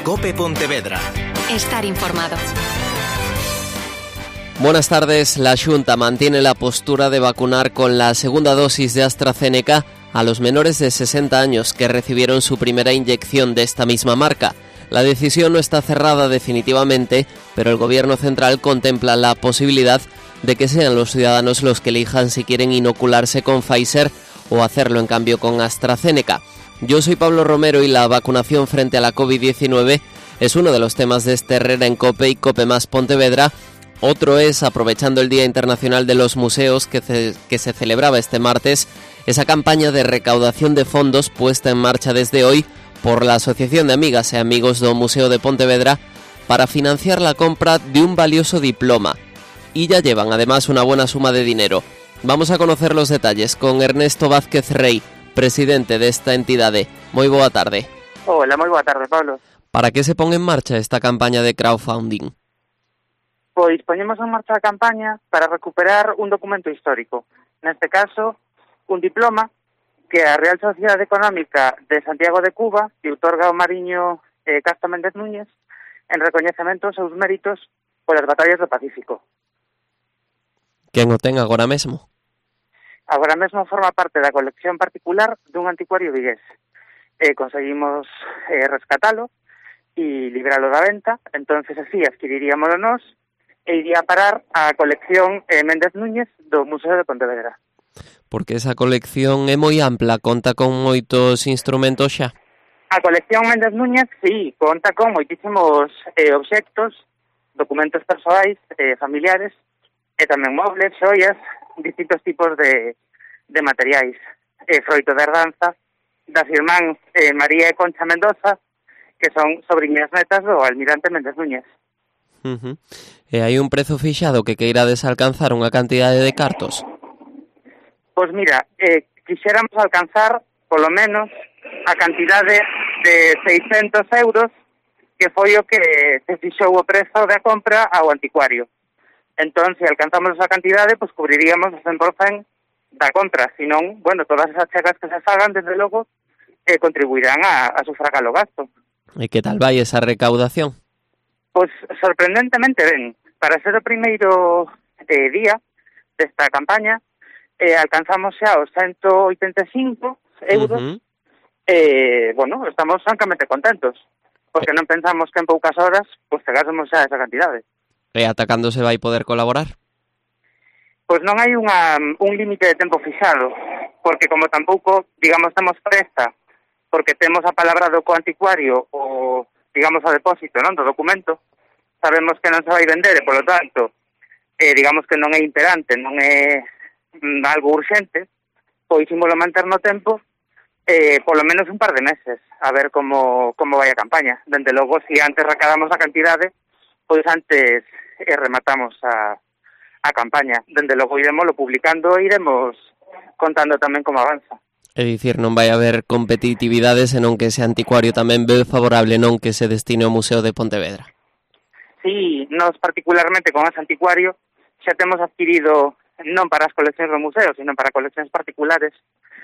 COPE Pontevedra. Estar informado. Buenas tardes. La Xunta mantiene la postura de vacunar con la segunda dosis de AstraZeneca a los menores de 60 años que recibieron su primera inyección de esta misma marca. La decisión no está cerrada definitivamente, pero el Gobierno central contempla la posibilidad de que sean los ciudadanos los que elijan si quieren inocularse con Pfizer o hacerlo en cambio con AstraZeneca. Yo soy Pablo Romero y la vacunación frente a la COVID-19 es uno de los temas de este Herrera en COPE y COPE más Pontevedra. Otro es, aprovechando el Día Internacional de los Museos que se celebraba este martes, esa campaña de recaudación de fondos puesta en marcha desde hoy por la Asociación de Amigas e Amigos do Museo de Pontevedra para financiar la compra de un valioso diploma. Y ya llevan además una buena suma de dinero. Vamos a conocer los detalles con Ernesto Vázquez Rey, presidente de esta entidade. Moi boa tarde. Hola, moi boa tarde, Pablo. Para que se pon en marcha esta campaña de crowdfunding? Pois poñemos en marcha a campaña para recuperar un documento histórico. Neste caso, un diploma que a Real Sociedade Económica de Santiago de Cuba lle outorga ao mariño Castro Méndez Núñez en recoñecemento aos seus méritos polas batallas do Pacífico. Quen o ten agora mesmo? Agora mesmo forma parte da colección particular dun anticuario vigués. Conseguimos rescatalo e libralo da venta, entonces así adquiriríamoslo nós e iría a parar a colección Méndez Núñez do Museo de Pontevedra. Porque esa colección é moi ampla, conta con moitos instrumentos xa. A colección Méndez Núñez, sí, conta con moitísimos obxectos, documentos persoais, familiares, e tamén mobles, xoias, distintos tipos de materiais. Froito de herdanza das irmáns María e Concha Mendoza, que son sobriñas netas do almirante Méndez Núñez. E hai un prezo fixado que queirades alcanzar unha cantidade de cartos? Pois mira, quixéramos alcanzar, polo menos, a cantidade de 600 euros, que foi o que se fixou o prezo da compra ao anticuario. Entón, se alcanzamos esa cantidade, pois cubriríamos o 100% da compra. Si non, bueno, todas esas chegas que se fagan, desde logo, contribuirán a sufragar o gasto. E que tal vai esa recaudación? Pois sorprendentemente ben. Para ser o primeiro día desta campaña, alcanzamos xa os 185 euros. Bueno, estamos francamente contentos, porque non pensamos que en poucas horas pois chegásemos xa a esa cantidade. E ata cando se vai poder colaborar? Pois non hai un límite de tempo fixado, porque como tampouco, digamos, temos presta, porque temos a palabra do coanticuario o, digamos, o depósito, non, do documento, sabemos que non se vai vender e, polo tanto, digamos que non é imperante, non é algo urxente, pois ímolo manter no tempo, polo menos un par de meses, a ver como vai a campaña. Dende logo, se antes recadamos a cantidade, pois antes rematamos a campaña. Dende logo iremoslo publicando e iremos contando tamén como avanza. É dicir, non vai haber competitividade, senón que ese anticuario tamén ve favorable, non que se destine ao Museo de Pontevedra. Sí, nós particularmente con ese anticuario xa temos adquirido, non para as coleccións do museo, sino para coleccións particulares,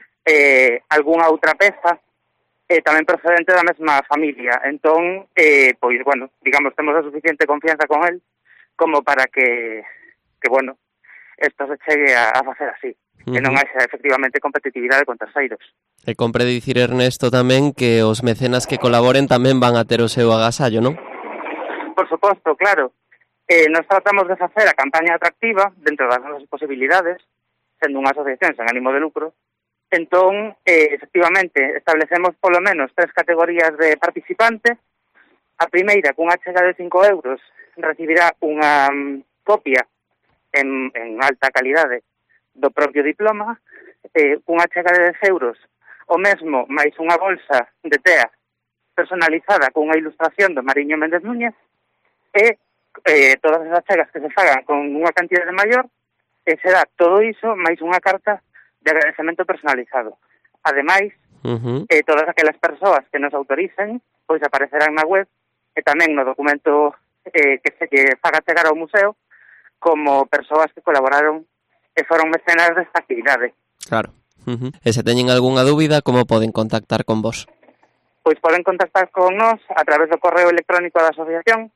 algunha outra peza, tamén procedente da mesma familia. Entón, pois, bueno, digamos, temos a suficiente confianza con él como para que bueno, isto se chegue a facer así. Que non haxa efectivamente competitividade con terceiros. E compre dicir, Ernesto, tamén que os mecenas que colaboren tamén van a ter o seu agasallo, non? Por suposto, claro. Nos tratamos de facer a campaña atractiva dentro das nosas posibilidades, sendo unha asociación sen ánimo de lucro. Entón, efectivamente, establecemos polo menos 3 categorías de participante. A primeira, cunha chega de 5 euros, recibirá unha copia en alta calidade do propio diploma, unha chega de 10 euros, o mesmo máis unha bolsa de tea personalizada con unha ilustración do Mariño Méndez Núñez, e todas esas chegas que se fagan con unha cantidade maior, será todo iso máis unha carta de agradecemento personalizado. Ademais, todas aquelas persoas que nos autoricen, pois aparecerán na web e tamén no documento que se faga chegar ao museo como persoas que colaboraron e foron mecenas desta actividade. Claro. E se teñen algunha dúbida, como poden contactar con vos? Pois poden contactar con nós a través do correo electrónico da asociación,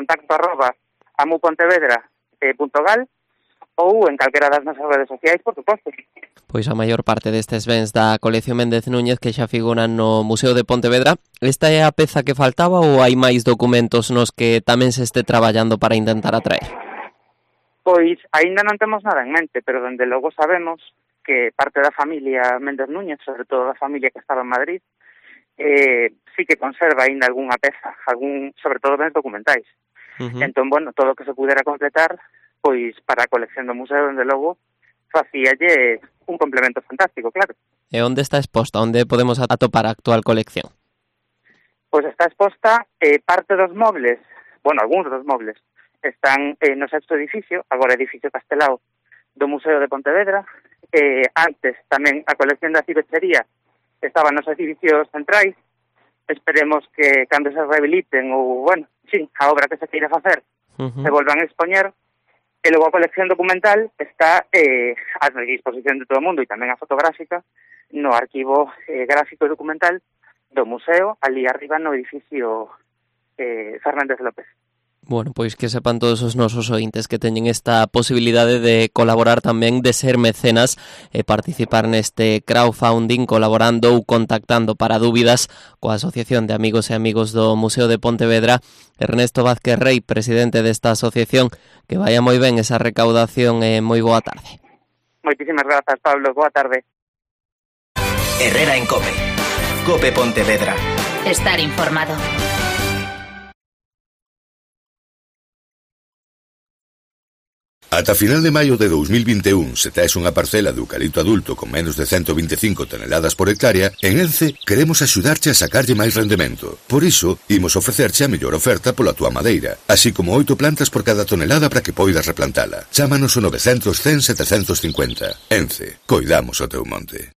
contacto@amupontevedra.gal, ou en calquera das nosas redes sociais, por suposto. Pois a maior parte destes bens da colección Méndez Núñez que xa figuran no Museo de Pontevedra, esta é a peza que faltaba ou hai máis documentos nos que tamén se este traballando para intentar atraer? Pois aínda non temos nada en mente, pero dende logo sabemos que parte da familia Méndez Núñez, sobre todo da familia que estaba en Madrid, sí que conserva aínda algunha peza, sobre todo bens documentais. Entón, bueno, todo o que se pudera completar, pois para a colección do museo, dende logo, facíalle un complemento fantástico, claro. E onde está exposta? Onde podemos atopar a actual colección? Pois está exposta parte dos mobles, bueno, algúns dos mobles, están no sexto edificio, agora edificio Castelao, do Museo de Pontevedra. Antes tamén a colección da cibechería estaba nos edificios centrais. Esperemos que cando se rehabiliten ou, bueno, sí, a obra que se queira facer se volvan a expoñer. E logo a colección documental está a disposición de todo o mundo e tamén a fotográfica no arquivo gráfico e documental do museo, ali arriba no edificio Fernández López. Bueno, pois que sepan todos os nosos ointes que teñen esta posibilidade de colaborar tamén, de ser mecenas e participar neste crowdfunding colaborando ou contactando para dúbidas coa Asociación de Amigos e Amigos do Museo de Pontevedra. Ernesto Vázquez Rey, presidente desta asociación, que vaya moi ben esa recaudación e moi boa tarde. Moitísimas grazas, Pablo, boa tarde. Herrera en COPE. COPE Pontevedra. Estar informado. Ata final de maio de 2021, se tes unha parcela de eucalipto adulto con menos de 125 toneladas por hectárea, en Ence queremos axudarche a sacarlle máis rendemento. Por iso, imos ofrecerche a mellor oferta pola túa madeira, así como 8 plantas por cada tonelada para que poidas replantala. Chámanos o 900 100 750. Ence, coidamos o teu monte.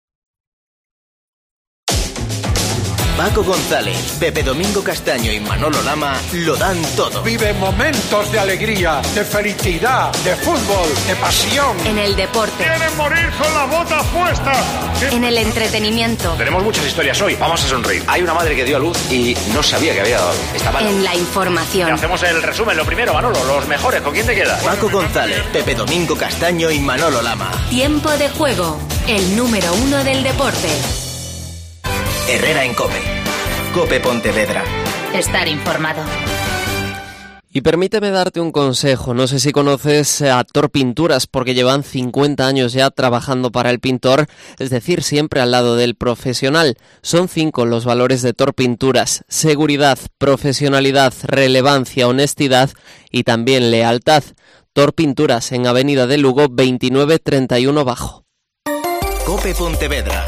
Paco González, Pepe Domingo Castaño y Manolo Lama lo dan todo. Vive momentos de alegría, de felicidad, de fútbol, de pasión. En el deporte. ¡Quieren morir con la bota puesta! En el entretenimiento. Tenemos muchas historias hoy, vamos a sonreír. Hay una madre que dio a luz y no sabía que había dado. Estaba... En la información. Hacemos el resumen, lo primero, Manolo, los mejores, ¿con quién te quedas? Paco González, Pepe Domingo Castaño y Manolo Lama. Tiempo de juego, el número 1 del deporte. Herrera en COPE. COPE Pontevedra. Estar informado. Y permíteme darte un consejo, no sé si conoces a Tor Pinturas porque llevan 50 años ya trabajando para el pintor, es decir, siempre al lado del profesional. Son 5 los valores de Tor Pinturas: seguridad, profesionalidad, relevancia, honestidad y también lealtad. Tor Pinturas en Avenida de Lugo 2931 Bajo. COPE Pontevedra.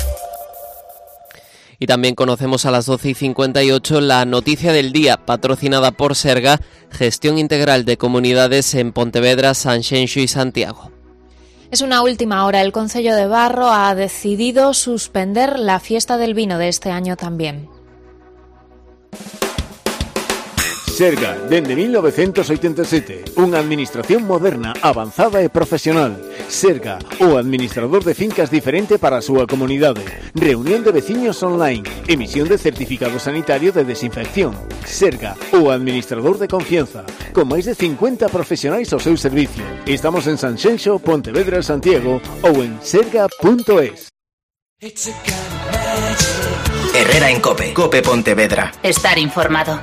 Y también conocemos a las 12:58 la noticia del día, patrocinada por Serga, Gestión Integral de Comunidades en Pontevedra, Sanxenxo y Santiago. Es una última hora. El Concello de Barro ha decidido suspender la fiesta del vino de este año también. Serga, dende 1987, unha administración moderna, avanzada e profesional. Serga, o administrador de fincas diferente para a súa comunidade. Reunión de veciños online. Emisión de certificado sanitario de desinfección. Serga, o administrador de confianza. Con máis de 50 profesionais ao seu servicio. Estamos en Sanxenxo, Pontevedra, Santiago ou en serga.es. Herrera en COPE. COPE Pontevedra. Estar informado.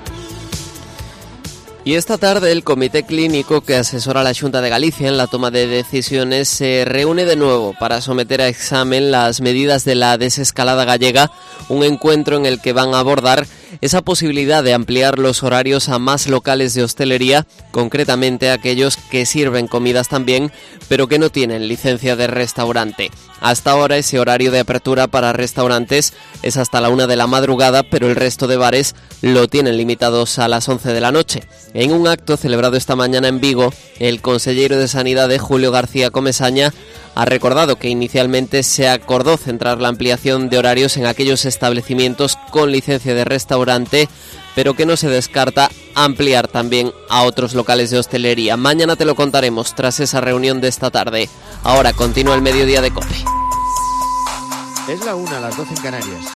Y esta tarde el Comité Clínico que asesora a la Xunta de Galicia en la toma de decisiones se reúne de nuevo para someter a examen las medidas de la desescalada gallega, un encuentro en el que van a abordar esa posibilidad de ampliar los horarios a más locales de hostelería, concretamente aquellos que sirven comidas también, pero que no tienen licencia de restaurante. Hasta ahora ese horario de apertura para restaurantes es hasta la 1 de la madrugada, pero el resto de bares lo tienen limitados a las 11 de la noche. En un acto celebrado esta mañana en Vigo, el consellero de Sanidade, Julio García Comesaña, ha recordado que inicialmente se acordó centrar la ampliación de horarios en aquellos establecimientos con licencia de restaurante, pero que no se descarta ampliar también a otros locales de hostelería. Mañana te lo contaremos tras esa reunión de esta tarde. Ahora continúa el mediodía de COPE. Es la 1, las 12 en Canarias.